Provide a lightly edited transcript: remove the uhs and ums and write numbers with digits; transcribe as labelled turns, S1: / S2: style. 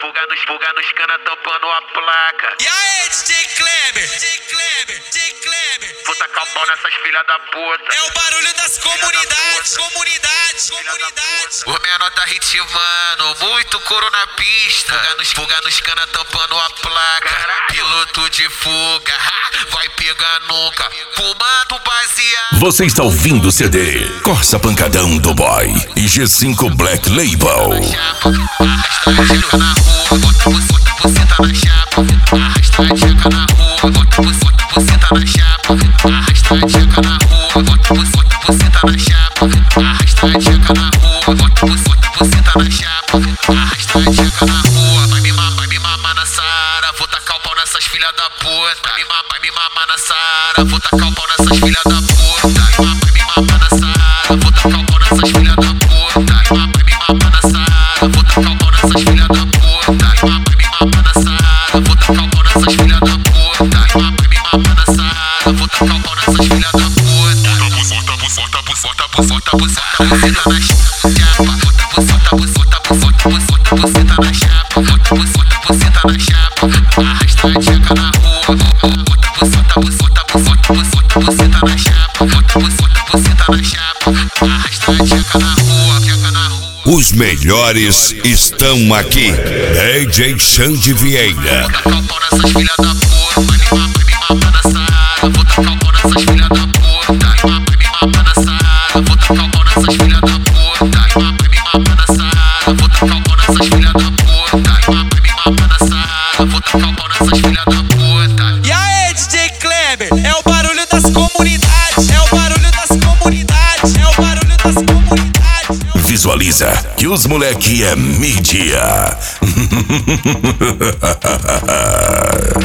S1: Fuga nos cana tampando a placa.
S2: E aí, DJ Kleber?
S1: Vou tacar o pau nessas filhas da puta.
S2: É o barulho das comunidades.
S1: O menor tá ritmando, muito couro na pista. Fuga nos cana tampando a placa. Piloto de fuga, vai pegar nunca. Fumando baseado.
S3: Você está ouvindo o CD Corsa Pancadão do Boy e G5 Black Label.
S1: Arrasta a tcheca na rua, bota você tá na chapa. Arrasta a tcheca na rua, bota você tá na chapa. Arrasta a tcheca na rua, bota você tá na chapa. Arrasta a tcheca na rua, bota você tá na chapa. Arrasta a tcheca na rua, vai me mamar na Sara. Vou tacar o pau nessas filhas da puta. Vai me mamar na Sara, vou tacar o pau nessas filhas da puta. Vai me mamar na Sara, vou tacar o pau nessas filhas da puta. Vai me mamar na Sara, vou tacar o pau nessas filhas da puta. Vai me mamar na Sara, vou tacar o pau nessas filhas da puta. Vai me mamar na Sara, vou tacar o pau nessas filhas da puta. Bota buceta na chapa. Bota buceta na chapa. Bota buceta na chapa. Arrasta a tcheca na rua. Bota buceta na chapa. Bota buceta na chapa. Arrasta a tcheca na rua.
S3: Os melhores estão aqui. DJ Xande Vieira.
S1: Vou tacar o pau nessas filhas da puta. Vai me mamar na Sara. Vou tacar o pau nessas filhas da puta. Vai me mamar na Sara. Vou tacar o pau nessas filhas da puta. Vai me mamar na Sara. Vou tacar o pau nessas filhas da puta. Vai me mamar na Sara. Vou tacar o pau nessas filhas da puta.
S2: E aí, DJ Kleber? É o barulho das comunidades. É o barulho das comunidades. É o barulho das comunidades.
S3: Visualiza que os moleque é mídia.